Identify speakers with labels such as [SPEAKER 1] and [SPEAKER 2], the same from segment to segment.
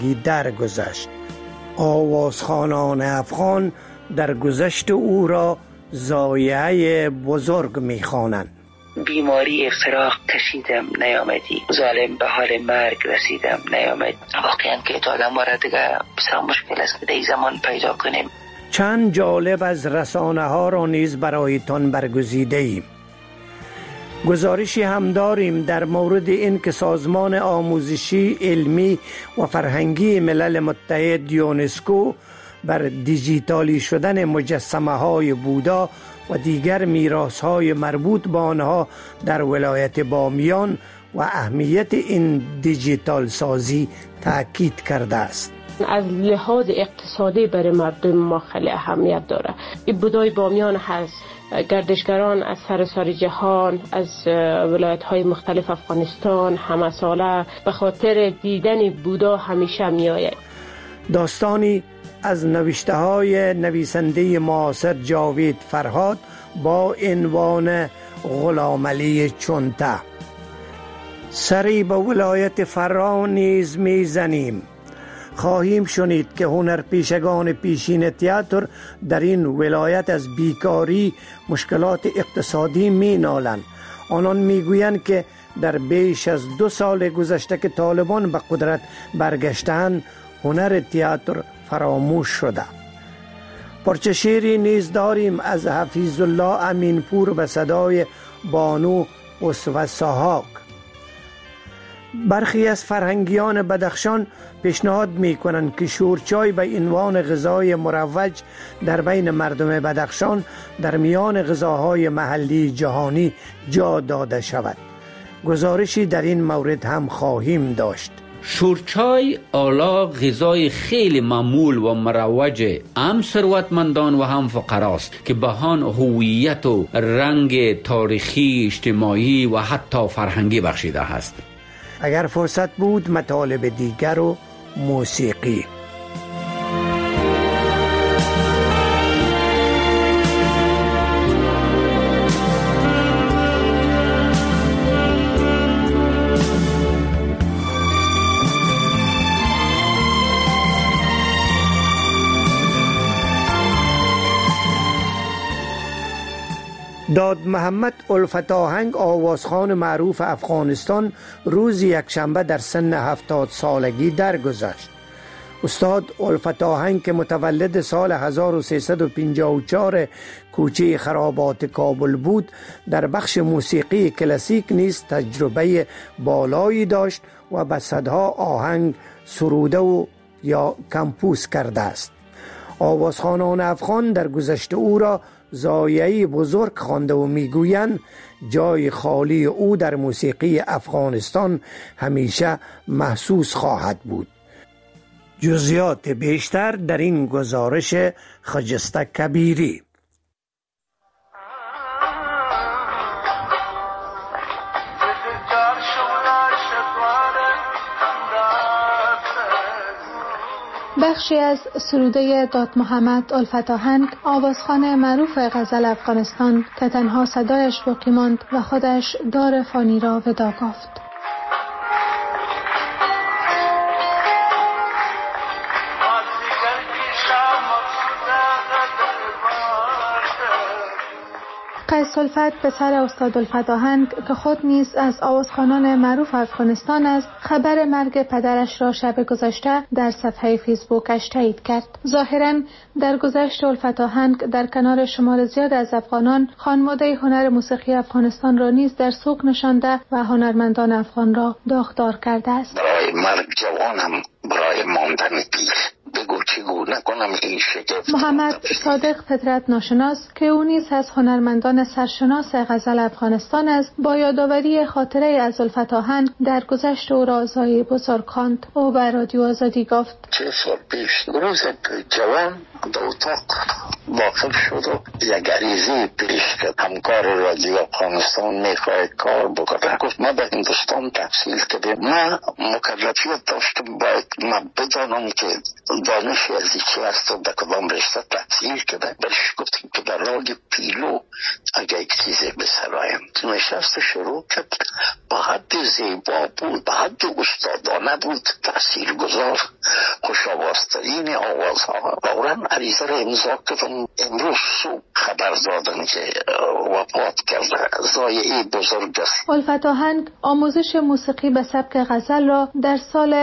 [SPEAKER 1] درگذشت. آوازخوانان افغان در گذشت او را ضایعه بزرگ می‌خوانند.
[SPEAKER 2] بیماری افتراق کشیدم نیامدی، ظالم به حال مرگ رسیدم نیامد. واقعا که آدم را دیگه بسیار مشکل است که در زمان پیدا کنیم.
[SPEAKER 1] چند جالب از رسانه ها را نیز برایتان برگزیده ایم. گزارشی هم داریم در مورد این که سازمان آموزشی، علمی و فرهنگی ملل متحد یونسکو بر دیجیتالی شدن مجسمه های بودا و دیگر میراث های مربوط به آنها در ولایت بامیان و اهمیت این دیجیتال سازی تاکید کرده است.
[SPEAKER 3] از لحاظ اقتصادی برای مردم ما خیلی اهمیت داره. این بودای بامیان هست، گردشگران از سراسر جهان، از ولایت‌های مختلف افغانستان همه ساله به خاطر دیدن بودا همیشه میآید.
[SPEAKER 1] داستانی از نوشته های نویسنده معاصر جاوید فرهاد با عنوان غلامعلی چونته. سری به ولایت فرا نیز میزنیم. خواهیم شنید که هنرپیشگان پیشین تئاتر در این ولایت از بیکاری، مشکلات اقتصادی می نالند. آنان می گویند که در بیش از 2 سال گذشته که طالبان به قدرت برگشتند، هنر تئاتر فراموش شده. پرچه شعری نیز داریم از حفیظ الله امینپور به صدای بانو اسوه ساحاک. برخی از فرهنگیان بدخشان پیشنهاد می کنند که شورچای به عنوان غذای مروج در بین مردم بدخشان در میان غذاهای محلی جهانی جا داده شود. گزارشی در این مورد هم خواهیم داشت.
[SPEAKER 4] شورچای آلا غذای خیلی معمول و مروج هم ثروتمندان و هم فقراست که بهان هویت و رنگ تاریخی، اجتماعی و حتی فرهنگی بخشیده است.
[SPEAKER 1] اگر فرصت بود مطالب دیگر و موسیقی. داد محمد الفت آهنگ، آوازخوان معروف افغانستان، روز یکشنبه در سن 70 سالگی درگذشت. استاد الفت آهنگ که متولد سال 1354 کوچه خرابات کابل بود، در بخش موسیقی کلاسیک نیز تجربه بالایی داشت و به صدها آهنگ سروده و یا کمپوز کرده است. آوازخوانان افغان در گذشته او را ضایعه بزرگ خوانده و میگویند جای خالی او در موسیقی افغانستان همیشه محسوس خواهد بود. جزئیات بیشتر در این گزارش خجسته کبیری.
[SPEAKER 5] بخشی از سروده داد محمد الفت آهنگ، آوازخوان معروف غزل افغانستان که تنها صدایش باقی ماند و خودش دار فانی را وداع گفت. قیس الفت پسر استاد الفت آهنگ که خود نیز از آوازخوانان معروف افغانستان است، خبر مرگ پدرش را شب گذشته در صفحه فیسبوکش تایید کرد. ظاهراً در گذشت الفت آهنگ در کنار شمار زیاد از افغانان خانواده هنر موسیقی افغانستان را نیز در سوق نشانده و هنرمندان افغان را داغدار کرده است.
[SPEAKER 2] برای مرگ جوانم، برای ماندن پیر، بگو چگو نکنم این شگفت.
[SPEAKER 5] محمد صادق فطرت ناشناس که او نیز از هنرمندان سرشناس غزل افغانستان است، با یادآوری خاطره از الفت آهنگ در گذشت او را ضایعه بزرگ خواند. او به رادیو آزادی گفت:
[SPEAKER 2] 3 سال پیش روز جوان در اتاق
[SPEAKER 6] واقف شد و یک عریضه پیش کرد. همکار رادیو افغانستان میخواهد کار بکنه. گفت ما به هندوستان تحصیل کردیم. من مکلفیت داشتم باید من بدانم که دانش از چی هست و به کدام رشته تحصیل کرده. برش گفتیم که در راه پیلو اگه یک چیزی بسرایم. نشست شروع کرد. با حد زیبا بود، با حد استادانه بود، تحصیل گذار، خوش آوازترین آوازها. فوراً عریضه را امضا کردم. امروز صبح خبر دادن که وفات کرده. ضایعه بزرگ است.
[SPEAKER 5] الفت آهنگ آموزش موسیقی به سبک غزل را در سال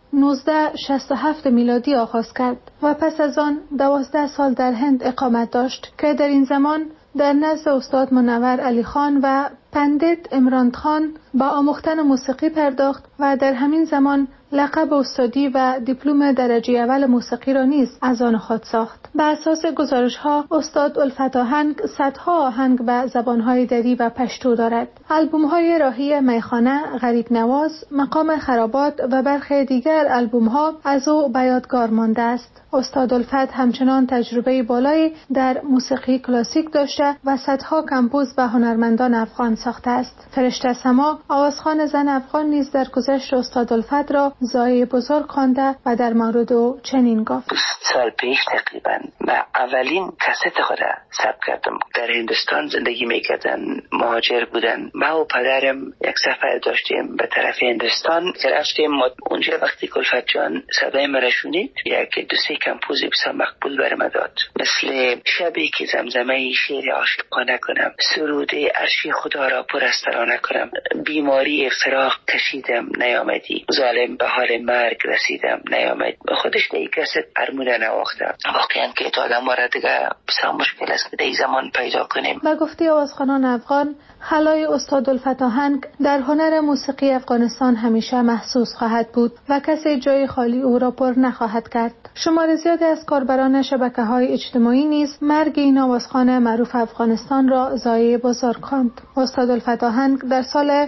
[SPEAKER 5] 1967 میلادی آغاز کرد و پس از آن 12 سال در هند اقامت داشت که در این زمان در نزد استاد منور علی خان و پندیت عمران خان با آموختن موسیقی پرداخت و در همین زمان لقب استادی و دیپلم درجه اول موسیقی را نیز از آن خود ساخت. بر اساس گزارش‌ها استاد الفت آهنگ صدها آهنگ به زبان‌های دری و پشتو دارد. آلبوم‌های راهی میخانه، غریب نواز، مقام خرابات و برخی دیگر آلبوم‌ها از او به یادگار مانده است. استاد الفت همچنان تجربه بالایی در موسیقی کلاسیک داشته و صدها کمپوز به هنرمندان افغان ساخته است. فرشته سما، آوازخوان زن افغان نیز در گذشت استاد الفت را ضایع بزرگ خوانده و در مورد او چنین گفت:
[SPEAKER 2] 20 سال پیش تقریبا من اولین کست خود را ثبت کردم. در هندوستان زندگی میکردن، مهاجر بودن. من و پدرم یک سفر داشتیم به طرف هندوستان که رفتیم. اونجا وقتی الفت جان صدای مرا شنید، یک دو سه کمپوز بسیار مقبول برام داد، مثل شبی که زمزمه شعر عاشقانه کنم، سرود عرش خدا را پر از ترانه کنم، بیماری فراق کشیدم نیامدی، ظالم به حال مرگ رسیدم نیامد. خودش دیگه کست ارموده نواخته. واقعا که تا آدم را دیگه بسیار مشکل است که در زمان پیدا کنیم.
[SPEAKER 5] به گفته آوازخوانان افغان، خلای استاد الفت آهنگ در هنر موسیقی افغانستان همیشه محسوس خواهد بود و کسی جای خالی او را پر نخواهد کرد. شمار زیادی از کاربران شبکه‌های اجتماعی نیز مرگ این آوازخوان معروف افغانستان را ضایعه بزرگ خواند. استاد الفت آهنگ در سال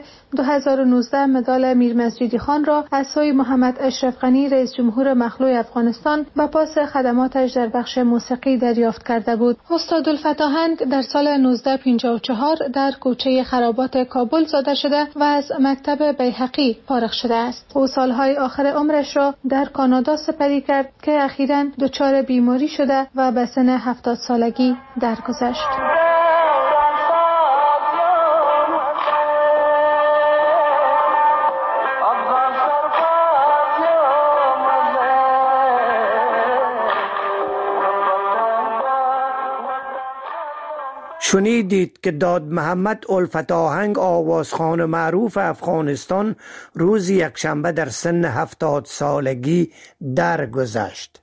[SPEAKER 5] 2019 مدال میر مسجدی خان را از سوی محمد اشرف غنی رئیس جمهور مخلوع افغانستان به پاس خدماتش در بخش موسیقی دریافت کرده بود. استاد الفت آهنگ در سال 1954 در کوچه خرابات کابل زاده شده و از مکتب بیهقی فارغ شده است. او سالهای آخر عمرش را در کانادا سپری کرد که اخیراً دچار بیماری شده و به سن 70 سالگی درگذشت.
[SPEAKER 1] شنیدید که داد محمد الفت آهنگ آوازخوان معروف افغانستان روز یکشنبه در سن 70 سالگی درگذشت.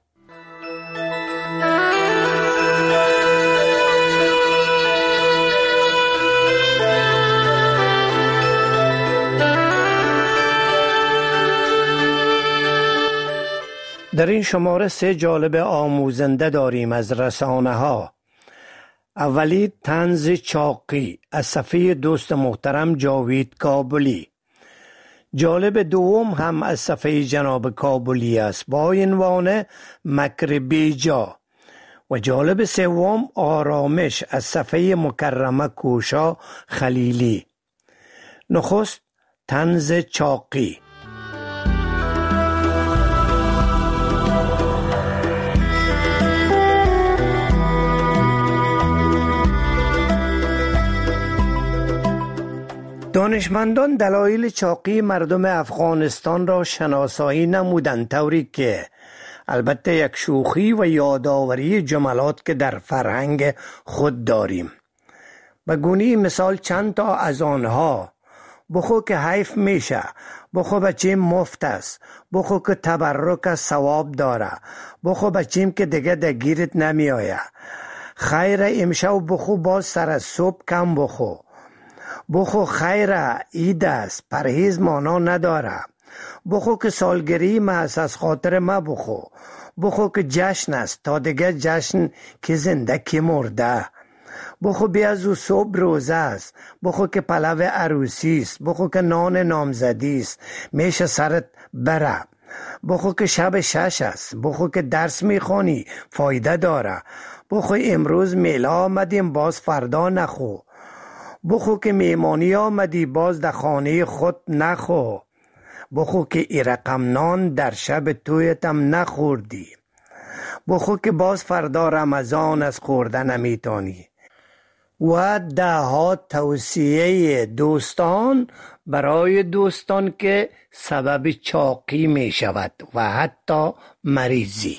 [SPEAKER 1] در این شماره 3 جالب آموزنده داریم از رسانه ها. اولی طنز چاقی از صفحه دوست محترم جاوید کابلی. جالب دوم هم از صفحه جناب کابلی است با عنوان مکر بیجا و جالب سوم آرامش از صفحه مکرمه کوشا خلیلی. نخست طنز چاقی. دانشمندان دلایل چاقی مردم افغانستان را شناسایی نمودند، طوری که البته یک شوخی و یادآوری جملات که در فرهنگ خود داریم. به گونه مثال چند تا از آنها: بخو که حیف میشه، بخو بچیم مفت است، بخو که تبرک ثواب داره، بخو بچیم که دیگه دگیرت نمیآیه، خیر امشب بخو باز سر از صبح کم بخو، بخو خیره عید است پرهیز مانا نداره، بخو که سالگری است از خاطر ما بخو، بخو که جشن است تا دیگه جشن که زنده که مرده، بخو بیازو صبح روزه است، بخو که پلو عروسی است، بخو که نان نامزدی است میشه سرت بره، بخو که شب 6 است، بخو که درس میخوانی فایده داره، بخو امروز میله آمدیم باز فردا نخو، بخو که میمانی آمدی باز در خانه خود نخو، بخو که ای رقم نان در شب تویتم نخوردی، بخو که باز فردا رمضان از خوردن نمیتانی. و ده ها توصیه دوستان برای دوستان که سبب چاقی می شود و حتی مریضی.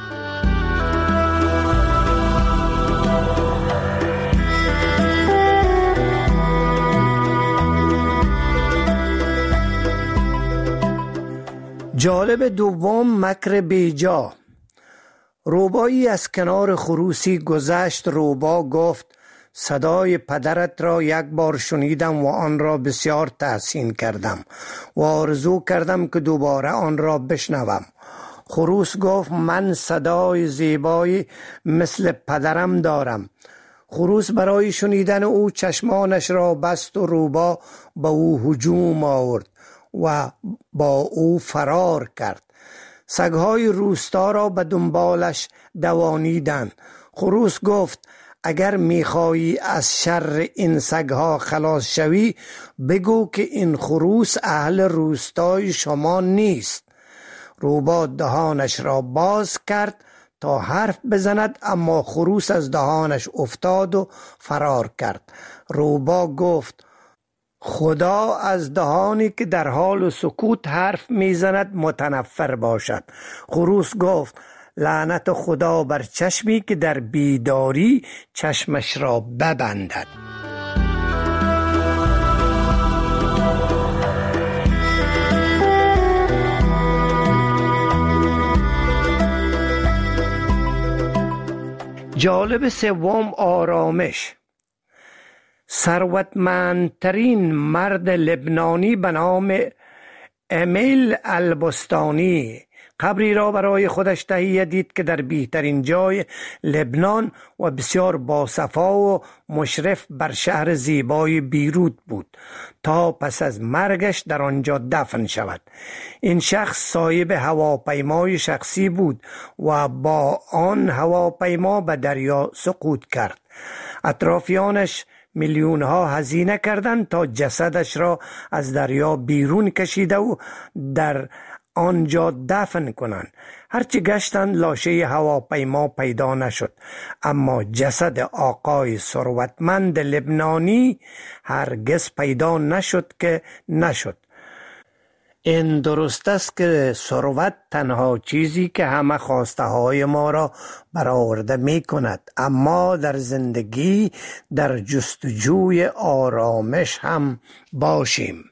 [SPEAKER 1] جالب دوم، مکر بیجا. روبایی از کنار خروسی گذشت. روبا گفت صدای پدرت را یک بار شنیدم و آن را بسیار تحسین کردم و آرزو کردم که دوباره آن را بشنوم. خروس گفت من صدای زیبایی مثل پدرم دارم. خروس برای شنیدن او چشمانش را بست و روبا به او هجوم آورد و با او فرار کرد. سگهای روستا را به دنبالش دوانیدند. خروس گفت اگر میخواهی از شر این سگها خلاص شوی بگو که این خروس اهل روستای شما نیست. روبا دهانش را باز کرد تا حرف بزند، اما خروس از دهانش افتاد و فرار کرد. روبا گفت خدا از دهانی که در حال سکوت حرف میزند متنفر باشد. خروس گفت لعنت خدا بر چشمی که در بیداری چشمش را ببندد. جالب سوم، آرامش. ثروتمندترین مرد لبنانی به نام امیل البستانی قبری را برای خودش تهیه دید که در بهترین جای لبنان و بسیار باصفا و مشرف بر شهر زیبای بیروت بود تا پس از مرگش در آنجا دفن شود. این شخص صاحب هواپیمای شخصی بود و با آن هواپیما به دریا سقوط کرد. اطرافیانش میلیون ها هزینه کردند تا جسدش را از دریا بیرون کشیده و در آنجا دفن کنند. هرچی گشتند لاشه هواپیما پیدا نشد، اما جسد آقای ثروتمند لبنانی هرگز پیدا نشد که نشد. این درست است که ثروت تنها چیزی که همه خواسته های ما را برآورده می کند، اما در زندگی در جستجوی آرامش هم باشیم.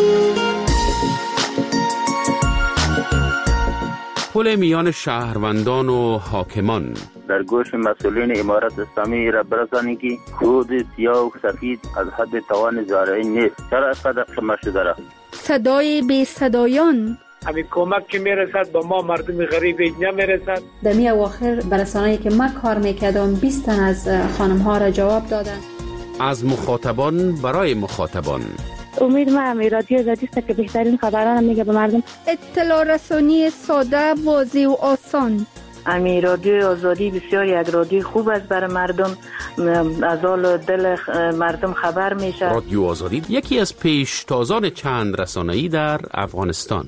[SPEAKER 7] پل میان شهروندان و حاکمان.
[SPEAKER 8] در گوش مسئولین امارت اسلامی را برسانید که خود سیاه و سفید از حد توان زارعی نیست. چرا اینقدر شما شده را؟
[SPEAKER 9] صدای بی صدایان.
[SPEAKER 10] همین کمک که میرسد با ما مردم غریب نمیرسد.
[SPEAKER 9] در می اواخر برسانه‌ای که من کار میکردم 20 تن از خانم ها را جواب دادن.
[SPEAKER 7] از مخاطبان برای مخاطبان.
[SPEAKER 11] امید ما رادیو آزادی است که بهترین خبران میگه به مردم.
[SPEAKER 9] اطلاع رسانی ساده، واضح و آسان.
[SPEAKER 11] امی رادیو آزادی بسیار یک رادیو خوب است برای مردم، از حال دل مردم خبر میشه.
[SPEAKER 7] رادیو آزادی یکی از پیشتازان چند رسانه‌ای در افغانستان.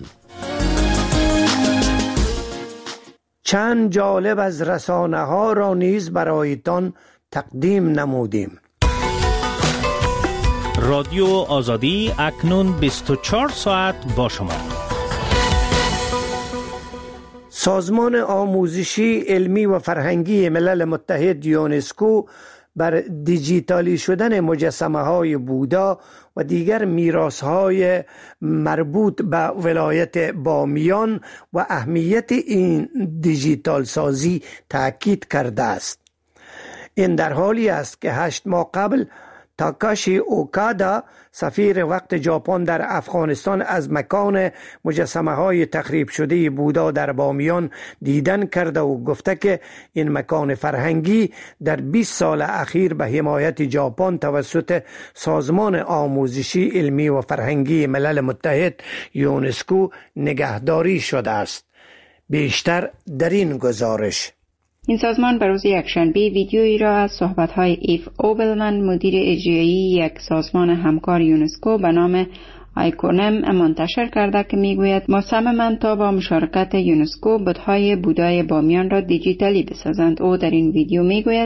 [SPEAKER 1] چند جالب از رسانه ها را نیز برایتان تقدیم نمودیم.
[SPEAKER 12] رادیو آزادی اکنون 24 ساعت با شما.
[SPEAKER 1] سازمان آموزشی، علمی و فرهنگی ملل متحد یونسکو بر دیجیتالی شدن مجسمه های بودا و دیگر میراث های مربوط به ولایت بامیان و اهمیت این دیجیتال سازی تاکید کرده است. این در حالی است که 8 ماه قبل تاکاشی اوکادا سفیر وقت ژاپن در افغانستان از مکان مجسمه های تخریب شده بودا در بامیان دیدن کرده و گفته که این مکان فرهنگی در 20 سال اخیر به حمایت ژاپن توسط سازمان آموزشی علمی و فرهنگی ملل متحد یونسکو نگهداری شده است. بیشتر در این گزارش.
[SPEAKER 13] این سازمان به روز یکشنبه ویدیویی را از صحبت‌های ایف اوبلمن مدیر اجرایی یک سازمان همکار یونسکو به نام آیکونم منتشر کرده که میگوید مصممند تا با مشارکت یونسکو بت‌های بودای بامیان را دیجیتالی بسازند. او در این ویدیو میگوید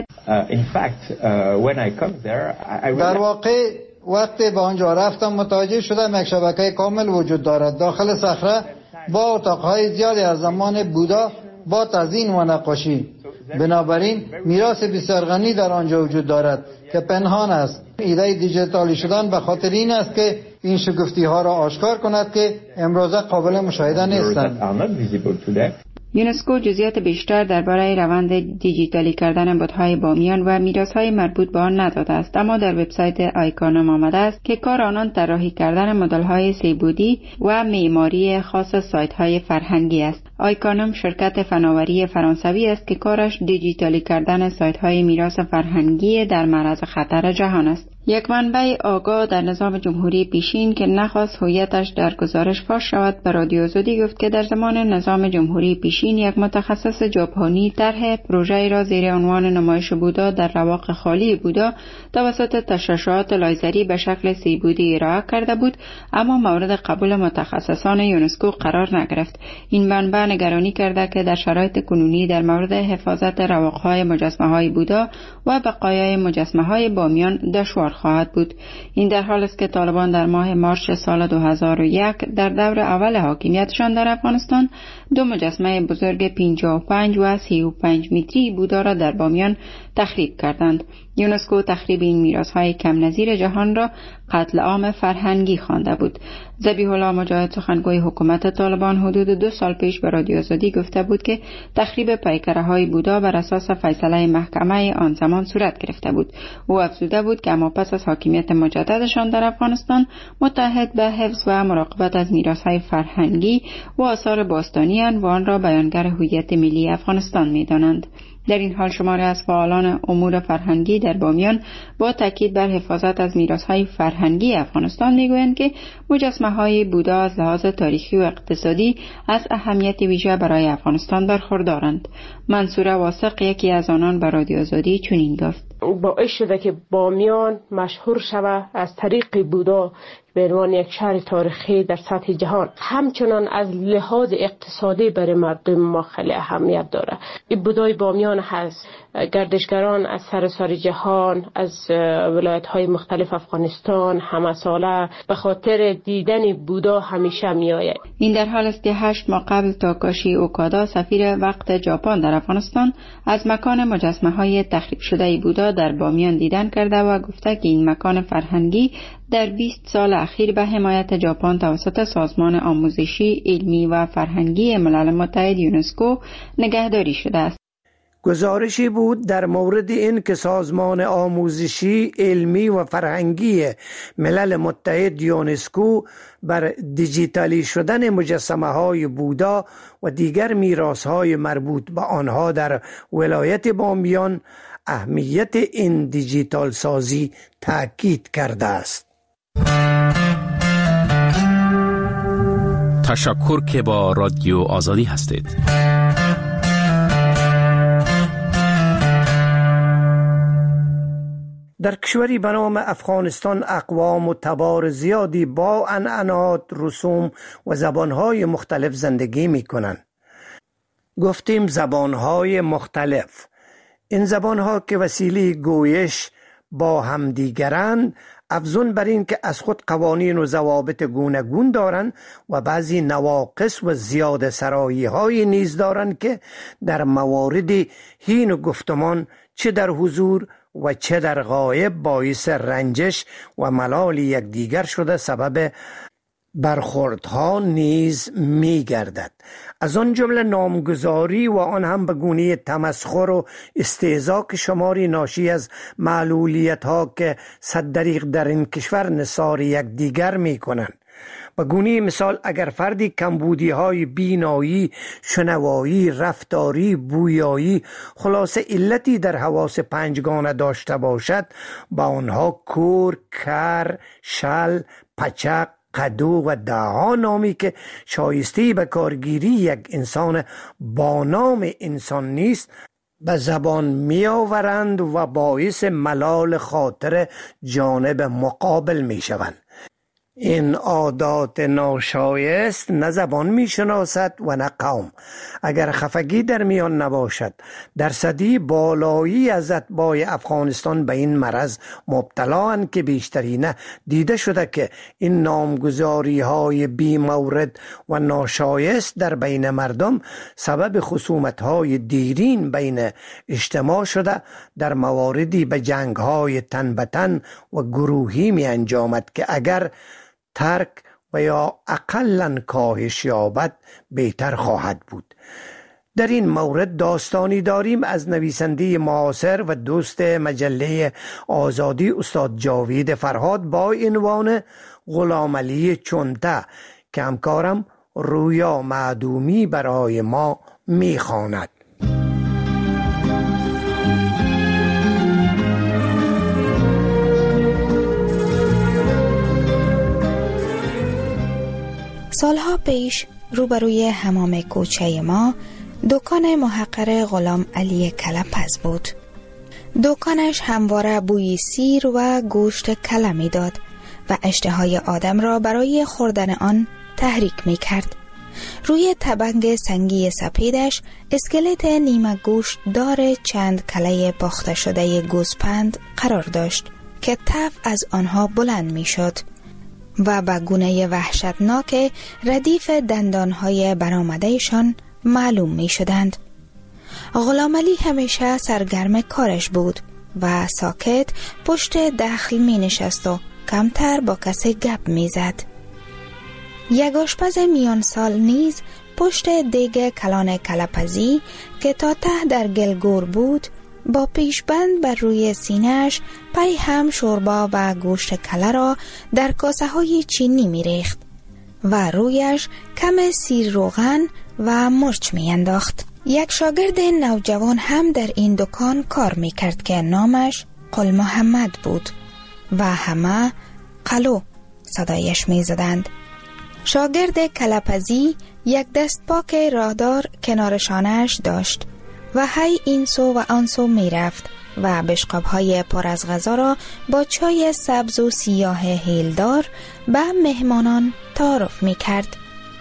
[SPEAKER 14] در واقع وقتی به آنجا رفتم متوجه شدم یک شبکه کامل وجود دارد. داخل صخره با اتاقهای زیادی از زمان بودا با تزیین و نقاشی. بنابراین میراث بسیار غنی در آنجا وجود دارد که پنهان است. ایده دیجیتالی شدن به خاطر این است که این شگفتی ها را آشکار کند که امروزه قابل مشاهده نیستند.
[SPEAKER 13] یونسکو جزئیات بیشتر درباره روند دیجیتالی کردن بت‌های بامیان و میراث‌های مربوط به آن نداده است، اما در وبسایت آیکونم آمده است که کار آنان طراحی کردن مدل‌های سه‌بعدی و معماری خاص سایت‌های فرهنگی است. آیکونم شرکت فناوری فرانسوی است که کارش دیجیتالی کردن سایت‌های میراث فرهنگی در معرض خطر جهان است. یک منبع آگاه در نظام جمهوری پیشین که نخواست هویتش در گزارش فاش شود به رادیو آزادی گفت که در زمان نظام جمهوری پیشین یک متخصص ژاپنی طرح پروژه‌ای را زیر عنوان نمایش بودا در رواق خالی بودا توسط تشعشعات لایزری به شکل سه‌بعدی ارائه کرده بود، اما مورد قبول متخصصان یونسکو قرار نگرفت. این منبع نگرانی کرده که در شرایط کنونی در مورد حفاظت رواق‌های مجسمه‌های بودا و بقایای مجسمه‌های بامیان دشوار خواهد بود. این در حال است که طالبان در ماه مارس سال 2001 در دور اول حاکمیتشان در افغانستان دو مجسمه بزرگ 55 و 35 متری بودا را در بامیان تخریب کردند. یونسکو تخریب این میراث‌های کم نظیر جهان را قتل عام فرهنگی خوانده بود. ذبیح الله مجاهد سخنگوی حکومت طالبان حدود 2 سال پیش به رادیو آزادی گفته بود که تخریب پیکره‌های بودا بر اساس فیصله محکمه آن زمان صورت گرفته بود. او افزوده بود که اما پس از حاکمیت مجددشان در افغانستان متحد به حفظ و مراقبت از میراث‌های فرهنگی و آثار باستانی و آن را بیانگر هویت ملی افغانستان می‌دانند. در این حال شماری از فعالان امور فرهنگی در بامیان با تاکید بر حفاظت از میراث‌های فرهنگی افغانستان میگویند که مجسمه‌های بودا از لحاظ تاریخی و اقتصادی از اهمیت ویژه برای افغانستان برخوردارند. منصوره واثق یکی از آنان به رادیو آزادی چنین گفت:
[SPEAKER 3] باعث شده که بامیان مشهور شود از طریق بودا به عنوان یک شهر تاریخی در سطح جهان. همچنان از لحاظ اقتصادی برای مردم ما خیلی اهمیت داره. این بودای بامیان هست. گردشگران از سراسر جهان، از ولایت‌های مختلف افغانستان همه ساله به خاطر دیدن بودا همیشه میآید.
[SPEAKER 13] این در حال است که 8 ماه قبل تاکاشی اوکادا سفیر وقت ژاپن در افغانستان از مکان مجسمه‌های تخریب شده بودا در بامیان دیدن کرده و گفته که این مکان فرهنگی در 20 سال اخیر به حمایت ژاپن توسط سازمان آموزشی علمی و فرهنگی ملل متحد یونسکو نگهداری شده است.
[SPEAKER 1] گزارشی بود در مورد این که سازمان آموزشی علمی و فرهنگی ملل متحد یونسکو بر دیجیتالی شدن مجسمه‌های بودا و دیگر میراث‌های مربوط به آنها در ولایت بامیان اهمیت این دیجیتال سازی تاکید کرده است.
[SPEAKER 7] تشکر که با رادیو آزادی هستید.
[SPEAKER 1] در کشوری به نام افغانستان اقوام و تبار زیادی با عنعنات، رسوم و زبانهای مختلف زندگی می کنند. گفتیم زبانهای مختلف. این زبانها که وسیله گویش با همدیگرند، افزون بر این که از خود قوانین و ضوابط گوناگون دارند و بعضی نواقص و زیاده سرایی های نیز دارند که در موارد هین و گفتمان چه در حضور و چه در غایب باعث رنجش و ملال یکدیگر شده سبب برخوردها نیز می گردد. از آن جمله نامگذاری و آن هم به گونه تمسخر و استهزا که شماری ناشی از معلولیت ها که صد دریغ در این کشور نثار یک دیگر می کنند. به گونه مثال اگر فردی کمبودی های بینایی، شنوایی، رفتاری، بویایی، خلاصه علتی در حواس پنجگانه داشته باشد، با آنها کور، کر، شل، پچق، قدو و دهها نامی که شایسته به کارگیری یک انسان با نام انسان نیست به زبان می آورند و باعث ملال خاطر جانب مقابل می شوند. این عادات ناشایست نه زبان می شناسد و نه قوم. اگر خفگی در میان نباشد، درصدی بالایی از اتباع افغانستان به این مرض مبتلااند که بیشترینه دیده شده که این نامگذاری های بی مورد و ناشایست در بین مردم سبب خصومت های دیرین بین اجتماع شده، در مواردی به جنگ های تن به تن و گروهی می انجامد که اگر ترک و یا اقلاً کاهش یابد بهتر خواهد بود. در این مورد داستانی داریم از نویسنده معاصر و دوست مجله آزادی استاد جاوید فرهاد با عنوان غلامعلی چونته که همکارم رویا معدومی برای ما میخواند.
[SPEAKER 15] سالها پیش روبروی حمام کوچه ما دکان محقر غلام علی کلپز بود. دکانش همواره بوی سیر و گوشت کله می داد و اشتهای آدم را برای خوردن آن تحریک می کرد. روی تبنگ سنگی سپیدش اسکلت نیمه گوشت دار چند کله پخته شده گوسپند قرار داشت که تف از آنها بلند می شد و به گونه وحشتناک ردیف دندانهای برآمدهشان معلوم می شدند. غلام علی همیشه سرگرم کارش بود و ساکت پشت دخل می نشست و کمتر با کسی گپ می زد. یک آشپز میان سال نیز پشت دیگ کلان کلپزی که تا ته در گلگور بود با پیشبند بر روی سینه‌اش پی هم شوربا و گوشت کله را در کاسه های چینی می ریخت و رویش کم سیر روغن و مرچ می انداخت. یک شاگرد نوجوان هم در این دکان کار می کرد که نامش قل محمد بود و همه قلو صدایش می زدند. شاگرد کلپزی یک دست پاک راهدار کنار شانه‌اش داشت و هی این سو و آن سو می رفت و بشقاب‌های پر از غذا را با چای سبز و سیاه هیلدار به مهمانان تعارف می کرد.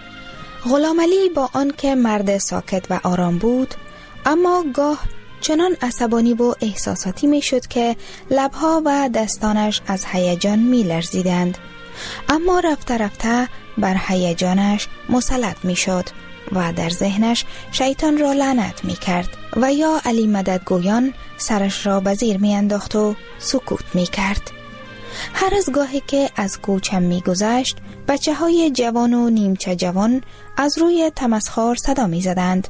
[SPEAKER 15] غلام علی با آنکه مرد ساکت و آرام بود، اما گاه چنان عصبانی و احساساتی می شد که لبها و دستانش از هیجان می لرزیدند، اما رفته رفته بر هیجانش مسلط می شد و در ذهنش شیطان را لعنت می کرد و یا علی مدد گویان سرش را به زیر می انداخت و سکوت می کرد. هر از گاهی که از کوچه می گذشت، بچه های جوان و نیمچه جوان از روی تمسخر صدا می زدند.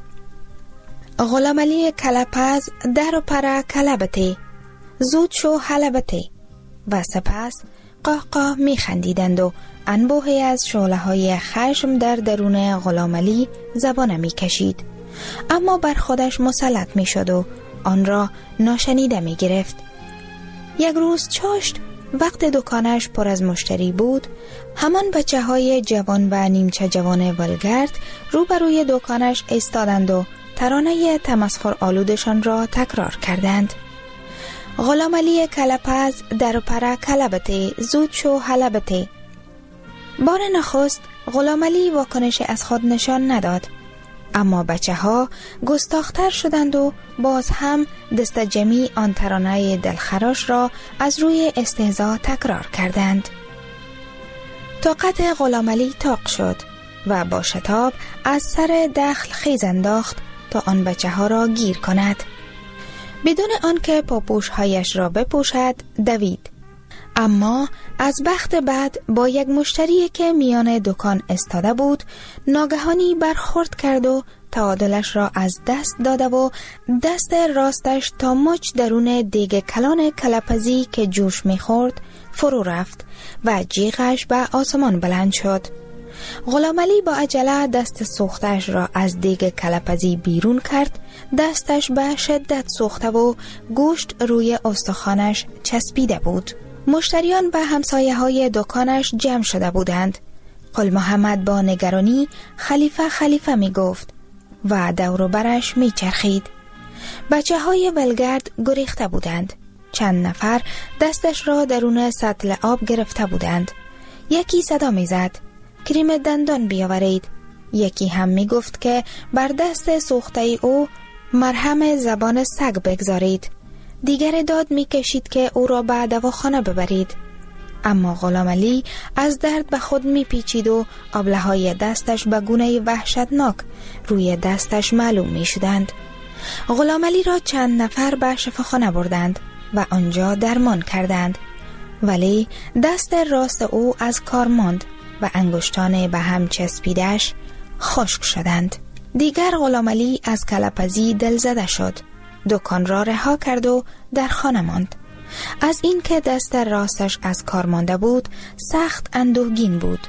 [SPEAKER 15] غلام علی کلپز در و پر کلبتی، زود شو حلبتی، و سپس قهقه می خندیدند و انبوهی از شعله های خشم در درون غلام علی زبانه می کشید، اما بر خودش مسلط می شد و آن را ناشنیده می گرفت. یک روز چاشت وقت دکانش پر از مشتری بود، همان بچه های جوان و نیمچه جوان ولگرد روبروی دکانش ایستادند و ترانه تمسخر آلودشان را تکرار کردند. غلام علی کلپز در و پر کلبتی، زود شو حلبتی. بار نخست غلام علی واکنش از خود نشان نداد، اما بچه ها گستاختر شدند و باز هم دست جمعی آن ترانه دلخراش را از روی استهزا تکرار کردند. طاقت غلام علی طاق شد و با شتاب از سر دخل خیز انداخت تا آن بچه ها را گیر کند. بدون آنکه پاپوش هایش را بپوشد دوید، اما از بخت بعد با یک مشتری که میان دکان استاده بود ناگهانی برخورد کرد و تعادلش را از دست داده و دست راستش تا مچ درون دیگ کلان کلپزی که جوش میخورد فرو رفت و جیغش به آسمان بلند شد. غلام علی با عجله دست سوختش را از دیگ کلپزی بیرون کرد. دستش به شدت سوخته و گوشت روی استخوانش چسبیده بود. مشتریان و همسایه های دکانش جمع شده بودند. قل محمد با نگرانی خلیفه می گفت و دور و برش می چرخید. بچه های ولگرد گریخته بودند. چند نفر دستش را درون سطل آب گرفته بودند. یکی صدا می زد کریم دندان بیاورید. یکی هم می گفت که بر دست سوخته او مرهم زبان سگ بگذارید. دیگر داد می کشید که او را به دواخانه ببرید. اما غلام علی از درد به خود می پیچید و آبله های دستش به گونه وحشتناک روی دستش معلوم می شدند. غلام علی را چند نفر به شفاخانه بردند و آنجا درمان کردند، ولی دست راست او از کار ماند و انگشتان به هم چسبیدش خشک شدند. دیگر غلام علی از کلپزی دلزده شد. دکان را رها کرد و در خانه ماند. از این که دست راستش از کار مانده بود سخت اندوهگین بود.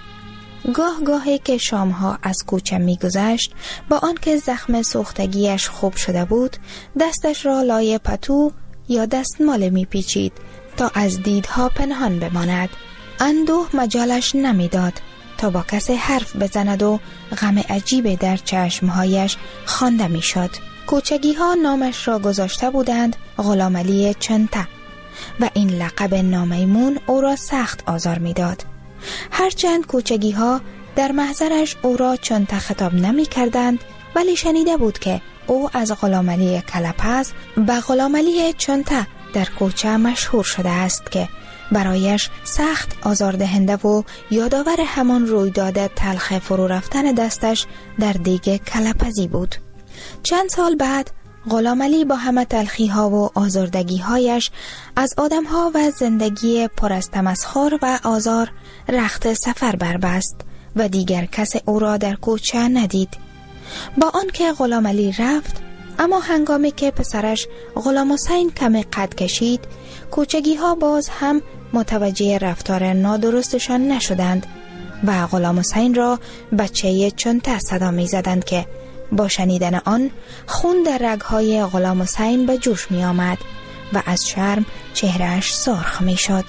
[SPEAKER 15] گاهی که شامها از کوچه می گذشت با آنکه زخم سوختگیش خوب شده بود دستش را لای پتو یا دستمال می پیچید تا از دیدها پنهان بماند. اندوه مجالش نمی داد تا با کسی حرف بزند و غم عجیب در چشمهایش خوانده می شد. کوچگی ها نامش را گذاشته بودند غلام علی چنته و این لقب نامیمون او را سخت آزار می داد. هرچند کوچگی ها در محضرش او را چنته خطاب نمی کردند، ولی شنیده بود که او از غلام علی کلپز به غلام علی چنته در کوچه مشهور شده است که برایش سخت آزاردهنده و یادآور همان رویداد تلخ فرو رفتن دستش در دیگ کلپزی بود. چند سال بعد غلام علی با همه تلخی ها و آزردگی هایش از آدم ها و زندگی پر از تمسخر و آزار رخت سفر بربست و دیگر کس او را در کوچه ندید. با آنکه غلام علی رفت، اما هنگامی که پسرش غلام حسین کمی قد کشید، کوچگی ها باز هم متوجه رفتار نادرستشان نشدند و غلام حسین را بچه چنته صدا می زدند که با شنیدن آن خون در رگهای غلام حسین به جوش می آمد و از شرم چهرهش سرخ می شد.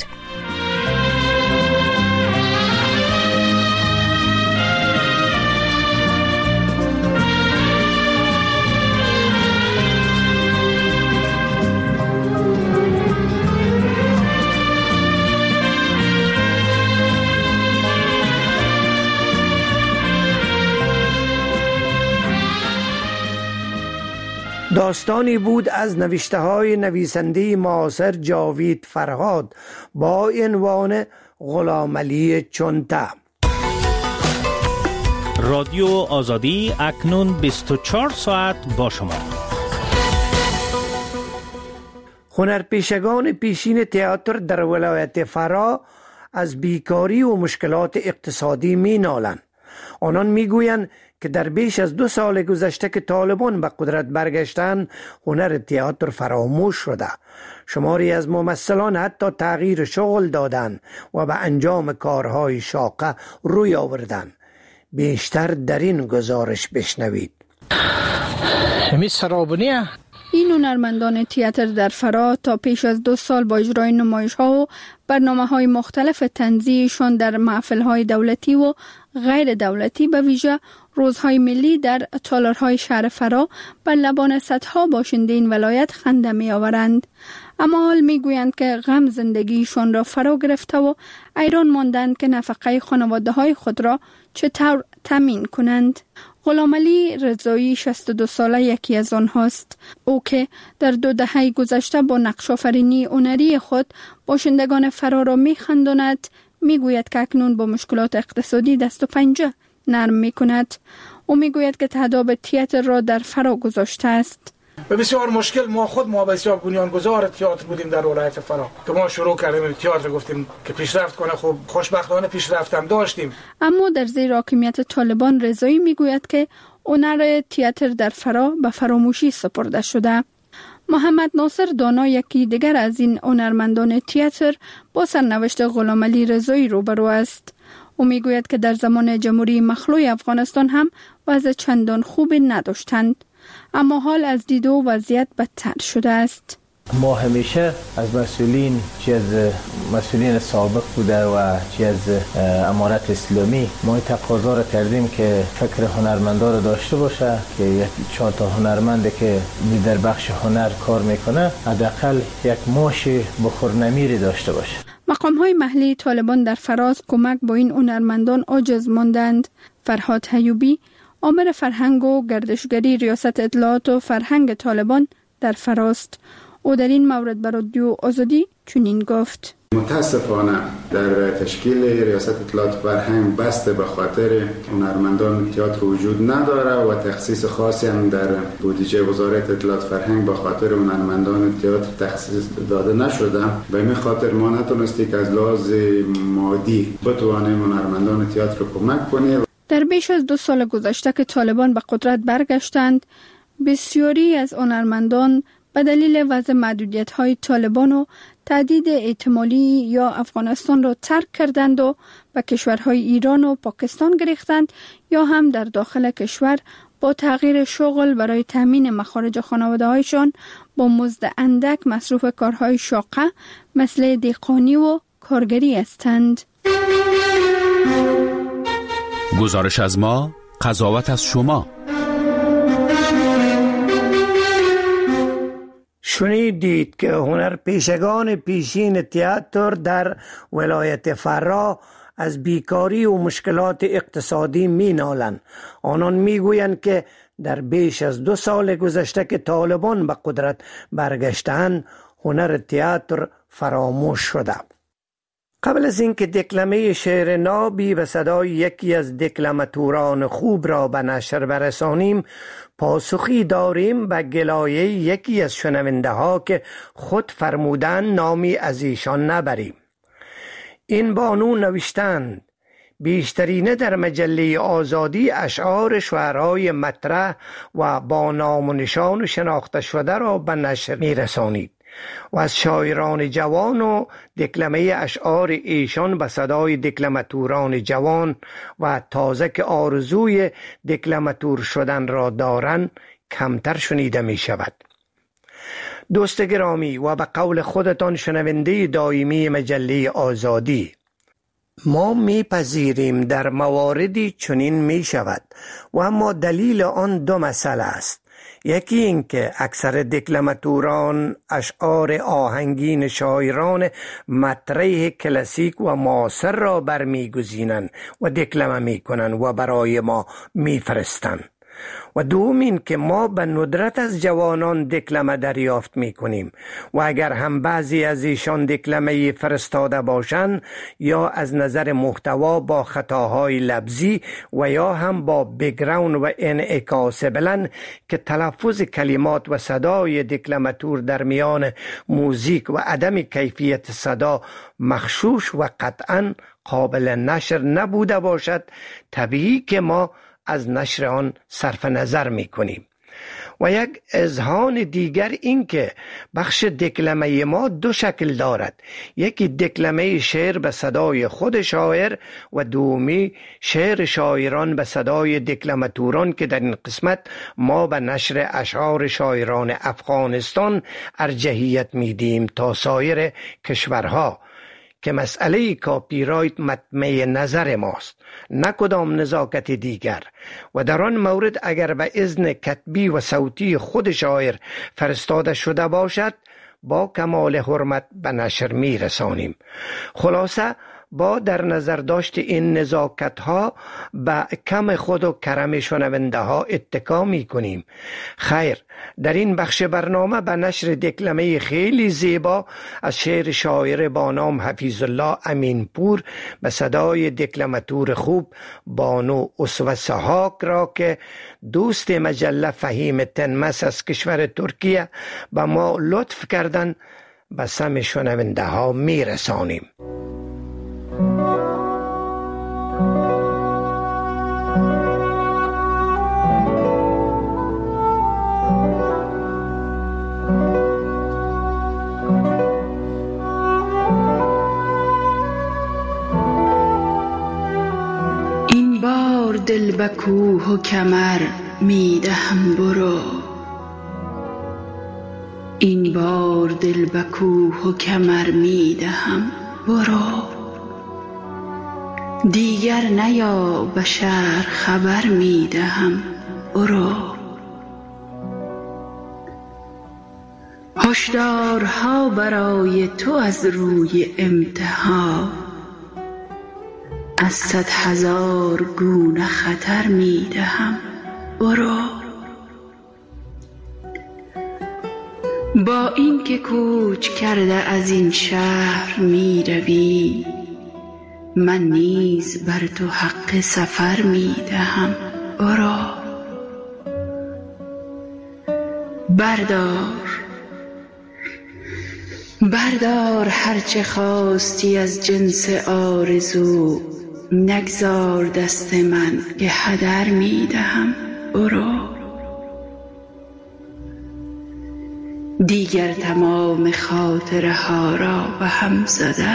[SPEAKER 1] داستانی بود از نوشته های نویسنده معاصر جاوید فرهاد با عنوان غلام علی چنته.
[SPEAKER 12] رادیو آزادی اکنون 24 ساعت با شما.
[SPEAKER 1] هنرپیشگان پیشین تئاتر در ولایت فرا از بیکاری و مشکلات اقتصادی می نالند. آنان می گویند که در بیش از 2 سال گذشته که طالبان به قدرت برگشتن هنر تئاتر فراموش شده. شماری از ممثلان حتی تغییر شغل دادن و به انجام کارهای شاقه روی آوردن. بیشتر در این گزارش بشنوید.
[SPEAKER 16] این هنرمندان تئاتر در فرا تا پیش از 2 سال با اجرای نمایش‌ها و برنامه‌های مختلف تنزیه‌شان در محفل‌های دولتی و غیر دولتی به ویژه روزهای ملی در تالارهای شهر فرا بر لبان صدها باشنده این ولایت خنده می‌آورند. اما حال می‌گویند که غم زندگیشان را فرا گرفته و ایران ماندند که نفقه خانواده‌های خود را چطور تامین کنند. غلام علی رضایی 62 ساله یکی از آنهاست. او که در 2 دهه گذشته با نقش‌آفرینی هنری خود باشندگان فرا را می‌خنداند، می‌گوید که اکنون با مشکلات اقتصادی دست و پنجه نرم می‌کند. او می‌گوید که تهداب تئاتر را در فرا گذاشته است.
[SPEAKER 17] و بسیار مشکل. ما بسیار بنیانگذار تئاتر بودیم در ولایت فرا که ما شروع کردیم تئاتر، گفتیم که پیشرفت کنه. خب خوشبختانه پیشرفت هم داشتیم.
[SPEAKER 16] اما در زیر حاکمیت طالبان رضایی میگوید که هنر تئاتر در فرا به فراموشی سپرده شده. محمد ناصر دانا، یکی دیگر از این هنرمندان تئاتر، با سرنوشت غلام علی رضایی روبرو است. او میگوید که در زمان جمهوری مخلوع افغانستان هم وضع چندان خوبی نداشتند، اما حال از دید و وضعیت بدتر شده است.
[SPEAKER 18] ما همیشه از مسئولین، چی از مسئولین سابق بوده و چی از امارت اسلامی، ما این تقاضا را کردیم که فکر هنرمندا را داشته باشه که یک 4 تا هنرمنده که در بخش هنر کار میکنه حداقل یک معاش بخورنمیری داشته باشه.
[SPEAKER 16] مقام‌های محلی طالبان در فراز کمک با این هنرمندان عاجز ماندند. فرهاد حیوبی، آمر فرهنگ و گردشگری ریاست اطلاعات و فرهنگ طالبان در فراست. او در این مورد بر رادیو آزادی چنین گفت:
[SPEAKER 19] متاسفانه در تشکیل ریاست اطلاعات فرهنگ بسته به خاطر هنرمندان تئاتر وجود نداره و تخصیص خاصی هم در بودجه وزارت اطلاعات فرهنگ به خاطر هنرمندان تئاتر تخصیص داده نشده. به این خاطر ما نتونستیم که از لحاظ مادی بتوانیم هنرمندان تئاتر رو کمک کنیم.
[SPEAKER 16] در بیش از 2 سال گذشته که طالبان به قدرت برگشتند، بسیاری از هنرمندان به دلیل وضع محدودیت‌های طالبان و تهدید احتمالی یا افغانستان را ترک کردند و به کشورهای ایران و پاکستان گریختند یا هم در داخل کشور با تغییر شغل برای تامین مخارج خانواده‌هایشان با مزد اندک مصروف کارهای شاقه مثل دهقانی و کارگری هستند.
[SPEAKER 7] گزارش از ما، قضاوت از شما.
[SPEAKER 1] شنیدید که هنرپیشگان پیشین تئاتر در ولایت فرا از بیکاری و مشکلات اقتصادی می نالند. آنان می گویند که در بیش از 2 سال گذشته که طالبان به قدرت برگشتند، هنر تئاتر فراموش شده. قبل از اینکه دکلمه شعر نابی به صدای یکی از دکلماتوران خوب را به نشر برسانیم، پاسخی داریم به گلایه یکی از شنونده ها که خود فرمودن نامی از ایشان نبریم. این بانو نوشتند: بیشترینه در مجله آزادی اشعار شعرای مطرح و با نام و نشان شناخته شده را به نشر می رسانید و از شاعران جوان و دکلمه اشعار ایشان به صدای دکلماتوران جوان و تازه که آرزوی دکلماتور شدن را دارند کمتر شنیده می شود. دوست گرامی و به قول خودتان شنونده دائمی مجله آزادی، ما میپذیریم در مواردی چنین می شود و اما دلیل آن 2 مسئله است. یکی این که اکثر دکلماتوران اشعار آهنگین شاعران مطرح کلاسیک و معاصر را برمیگزینند و دکلمه میکنند و برای ما میفرستند. و دوم این که ما به ندرت از جوانان دکلمه دریافت میکنیم و اگر هم بعضی از ایشان دکلمه فرستاده باشند یا از نظر محتوا با خطاهای لفظی و یا هم با بگراوند و انعکاس بلند که تلفظ کلمات و صدای دکلماتور در میان موزیک و عدم کیفیت صدا مخشوش و قطعا قابل نشر نبوده باشد، طبیعی که ما از نشر آن صرف نظر می کنیم. و یک اذهان دیگر این که بخش دکلمه ما 2 شکل دارد: یکی دکلمه شعر به صدای خود شاعر و دومی شعر شاعران به صدای دکلماتوران که در این قسمت ما به نشر اشعار شاعران افغانستان ارجحیت میدیم تا سایر کشورها که مسئله کاپی رایت مطمع نظر ماست، نه کدام نزاکت دیگر. و در آن مورد اگر به اذن کتبی و صوتی خود شاعر فرستاده شده باشد با کمال حرمت به نشر می رسانیم. خلاصه با در نظر داشت این نزاکت ها به کم خود و کرم شنونده ها اتکا می کنیم. خیر، در این بخش برنامه به نشر دکلمه خیلی زیبا از شعر شاعر با نام حفیظ الله امینپور به صدای دکلماتور خوب بانو اسوه سحاک را که دوست مجله فهیم تنمس از کشور ترکیه به ما لطف کردن به سم شنونده ها می رسانیم.
[SPEAKER 20] این بار دل به کوه و کمر می دهم برو، این بار دل به کوه و کمر می دهم برو، دیگر نیا به شهر خبر می دهم برو. هشدارها برای تو از روی امتحان، از 100,000 گونه خطر می دهم برو. با این که کوچ کرده از این شهر می روی، من نیز بر تو حق سفر می دهم برو. بردار هرچه خواستی از جنس آرزو، نگذار دست من که هدر می دهم برو. دیگر تمام خاطره ها را به هم زده،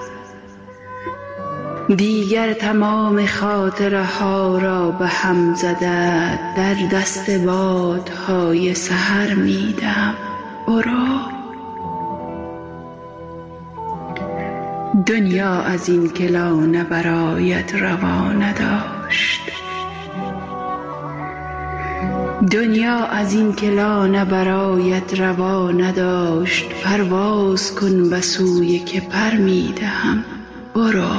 [SPEAKER 20] دیگر تمام خاطره ها را به هم زده، در دست بادهای سحر می دهم برو. دنیا از این که لانه برایت روا نداشت، دنیا از این که لانه برایت روا نداشت، پرواز کن به سوی که پر می دهم برو.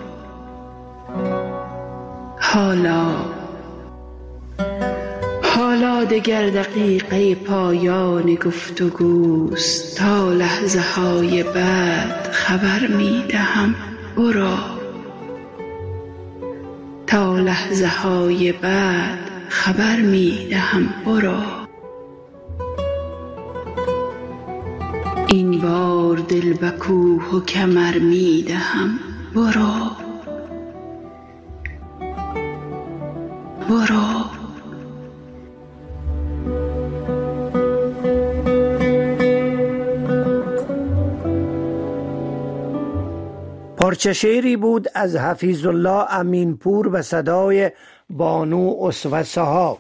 [SPEAKER 20] حالا دگر دقیقه پایان گفتگوست، تا لحظه های بعد خبر می دهم برو، تا لحظه های بعد خبر می دهم برو. این بار دل به کوه و کمر می دهم برو برو.
[SPEAKER 1] پارچه شعری بود از حفیظ الله امینپور به صدای بانو اسوه سحاک.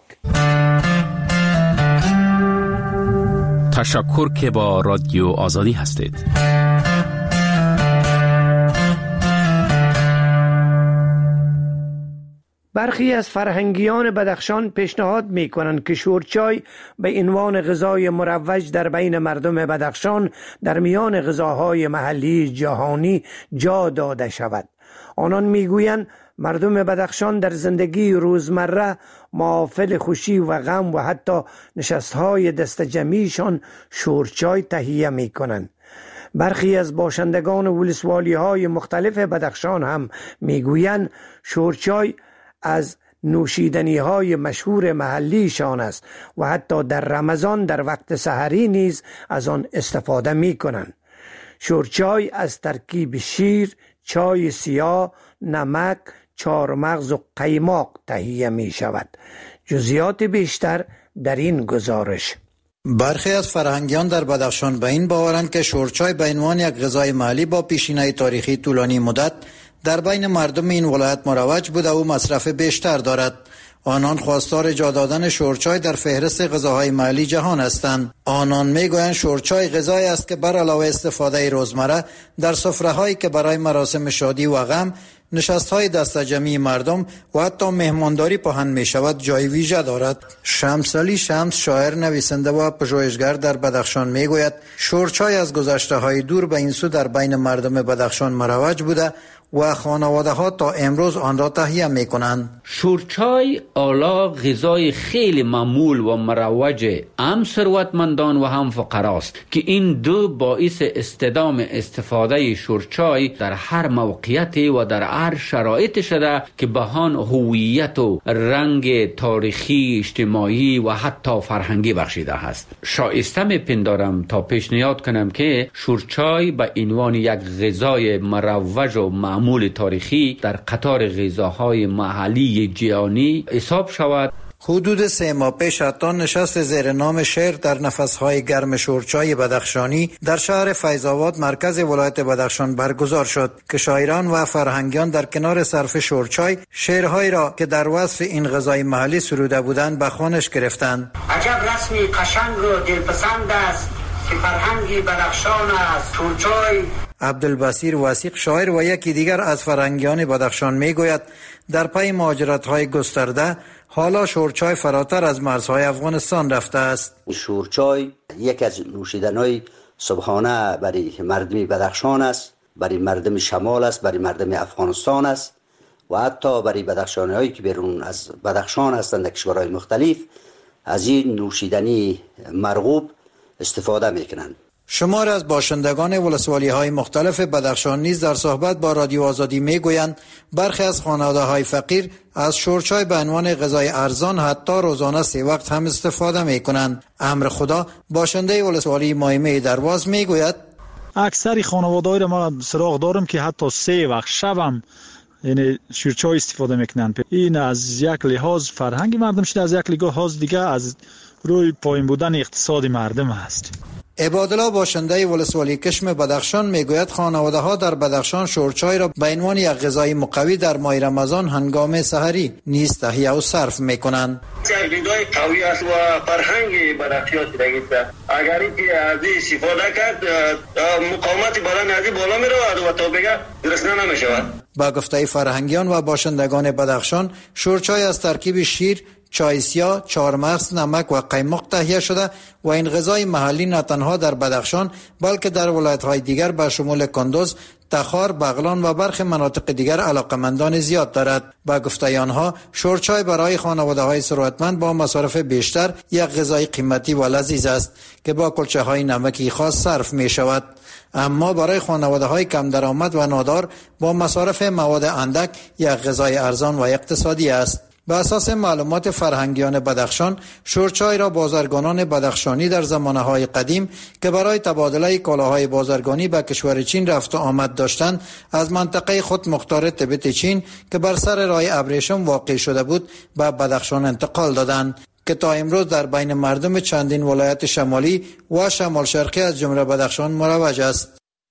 [SPEAKER 7] تشکر که با رادیو آزادی هستید.
[SPEAKER 1] برخی از فرهنگیان بدخشان پیشنهاد می کنند که شورچای به عنوان غذای مروج در بین مردم بدخشان در میان غذاهای محلی جهانی جا داده شود. آنان می گویند مردم بدخشان در زندگی روزمره محافل خوشی و غم و حتی نشستهای دست جمعیشان شورچای تهیه می کنند. برخی از باشندگان ولسوالی های مختلف بدخشان هم می گویند شورچای از نوشیدنی های مشهور محلیشان است و حتی در رمضان در وقت سحری نیز از آن استفاده می کنند. شورچای از ترکیب شیر، چای سیاه، نمک، چارمغز و قیماق تهیه می شود. جزئیات بیشتر در این گزارش.
[SPEAKER 14] برخی از فرهنگیان در بدخشان به این باورند که شورچای به عنوان یک غذای محلی با پیشینه تاریخی طولانی مدت در بین مردم این ولایت مروج بوده و مصرف بیشتر دارد. آنان خواستار جا دادن شورچای در فهرست غذاهای محلی جهان هستند. آنان میگویند شورچای غذایی است که بر علاوه استفاده روزمره در سفره‌هایی که برای مراسم شادی و غم، نشست‌های دست جمعی مردم و حتی مهمانداری پهن می شود جای ویژه دارد. شمس علی شمس، شاعر، نویسنده و پژوهشگر در بدخشان میگوید شورچای از گذشته‌های دور به این سو در بین مردم بدخشان مروج بوده و خانواده ها تا امروز آن را تهیه می کنند.
[SPEAKER 4] شورچای آلا غذای خیلی معمول و مروج هم ثروتمندان و هم فقراست که این دو باعث استدام استفاده شورچای در هر موقعیتی و در هر شرایط شده که بهان هویت و رنگ تاریخی، اجتماعی و حتی فرهنگی بخشیده است. شایسته میپندارم تا پیشنهاد کنم که شورچای به عنوان یک غذای مروج و معمول تاریخی در قطار غذاهای محلی جهانی حساب شود.
[SPEAKER 14] حدود 3 ماه پیش حتی نشست زیر نام شعر در نفسهای گرم شورچای بدخشانی در شهر فیض‌آباد مرکز ولایت بدخشان برگزار شد که شاعران و فرهنگیان در کنار صرف شورچای شعرهایی را که در وصف این غذای محلی سروده بودند به خوانش گرفتند.
[SPEAKER 21] عجب رسمی قشنگ و دلپسند است که فرهنگی بدخشان است شورچای.
[SPEAKER 14] عبدالبصیر وثیق شاعر و یکی دیگر از فرهنگیان بدخشان میگوید در پی مهاجرت‌های گسترده حالا شورچای فراتر از مرزهای افغانستان رفته است.
[SPEAKER 22] شورچای یک از نوشیدن‌های صبحانه برای مردم بدخشان است، برای مردم شمال است، برای مردم افغانستان است و حتی برای بدخشانی‌هایی که بیرون از بدخشان هستند در کشورهای مختلف از این نوشیدنی مرغوب استفاده میکنند.
[SPEAKER 14] شمار از باشندگان ولسوالی‌های مختلف بدخشان نیز در صحبت با رادیو آزادی میگویند برخی از خانواده‌های فقیر از شورچای به عنوان غذای ارزان حتی روزانه 3 وقت هم استفاده میکنند. امر خدا باشنده ولسوالی مایمه درواز میگوید
[SPEAKER 23] اکثر خانواده‌ها را ما سراغ دارم که حتی 3 وقت شبم یعنی شورچای استفاده میکنند. این از یک لحاظ فرهنگی مردم شده، از یک لحاظ دیگه از روی پایین بودن اقتصاد مردم است.
[SPEAKER 14] عبادالله باشنده ولسوالی کشم بدخشان میگوید خانواده ها در بدخشان شورچای را به عنوان یک غذای مقوی در ماه رمضان هنگام سحری نیز تهیه و صرف میکنند.
[SPEAKER 21] غذای قوی است و فرهنگ بدخشان دیگه اگر اینکه از استفاده کرد مقاومت بدن از بالا میره و تا بگه رسنا نمیشود.
[SPEAKER 14] با گفته فرهنگیان و باشندگان بدخشان شورچای از ترکیب شیر، چای سیاه، چهارمغز، نمک و قیمق تهیه شده و این غذای محلی نه تنها در بدخشان بلکه در ولایت‌های دیگر به شمول کندوز، تخار، بغلان و برخی مناطق دیگر علاقمندان زیاد دارد. با گفته آنها شورچای برای خانواده‌های ثروتمند با مصارف بیشتر یک غذای قیمتی و لذیذ است که با کلچه‌های نمکی خاص صرف می شود. اما برای خانواده‌های کم درآمد و نادار با مصارف مواد اندک یک غذای ارزان و اقتصادی است. به اساس معلومات فرهنگیان بدخشان شورچای را بازرگانان بدخشانی در زمانه‌های قدیم که برای تبادله کالاهای بازرگانی به کشور چین رفت و آمد داشتند از منطقه خود مختار تبت چین که بر سر راه ابریشم واقع شده بود به بدخشان انتقال دادند که تا امروز در بین مردم چندین ولایت شمالی و شمال شرقی از جمله بدخشان مروج است.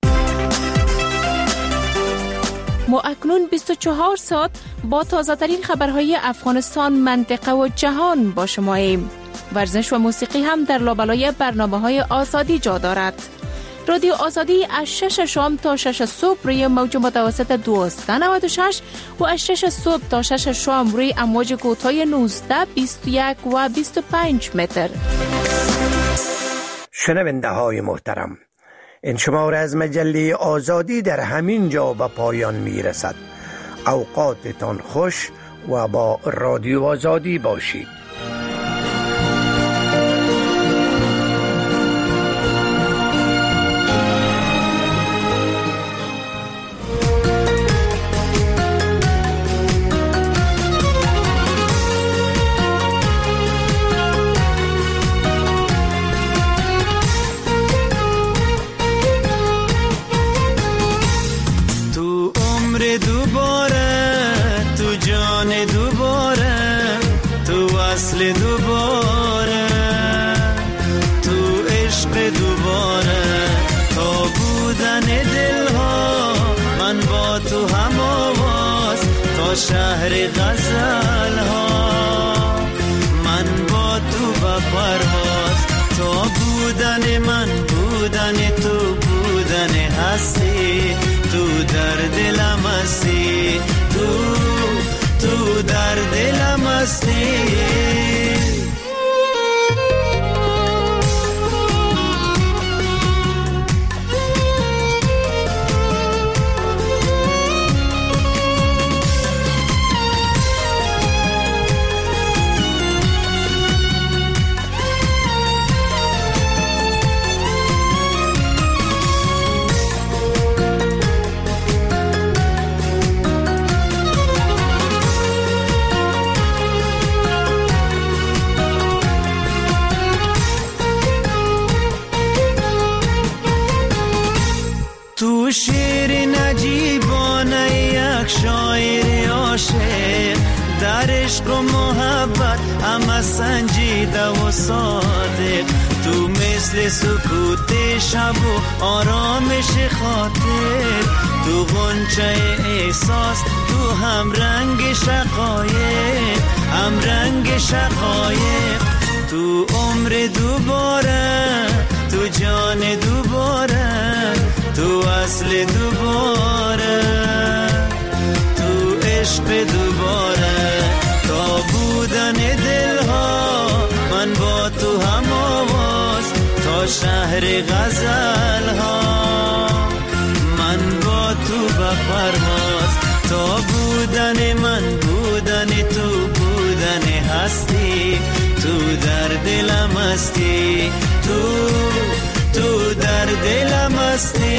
[SPEAKER 24] ما اکنون 24 ساعت با تازه ترین خبرهای افغانستان، منطقه و جهان با شماییم. ورزش و موسیقی هم در لابلای برنامه‌های آزادی جا دارد. رادیو آزادی از 6 شام تا 6 صبح روی موج متوسط 1296 و از 6 صبح تا 6 شام روی امواج کوتاه 19، 21 و 25 متر.
[SPEAKER 1] شنونده های محترم، این شماره از مجله آزادی در همین جا به پایان می رسد. اوقاتتان خوش و با رادیو آزادی باشید.
[SPEAKER 25] شهر غزل ها من با تو با پرواز، تو بودن من بودن تو بودن هستی، تو در دلم هستی، تو در دلم هستی. صادق، تو مثل سکوت شب و آرامش خاطر، تو غنچه احساس، تو هم رنگ شقایق، هم رنگ شقایق، تو عمر دوباره، تو جان دوباره، تو اصل دوباره، تو عشق دوباره، تا بودن دلها من با تو هم آواز، تا شهر غزل ها من با تو بپرواز، تا بودن من بودن تو بودن هستی، تو در دلم هستی، تو در دلم هستی.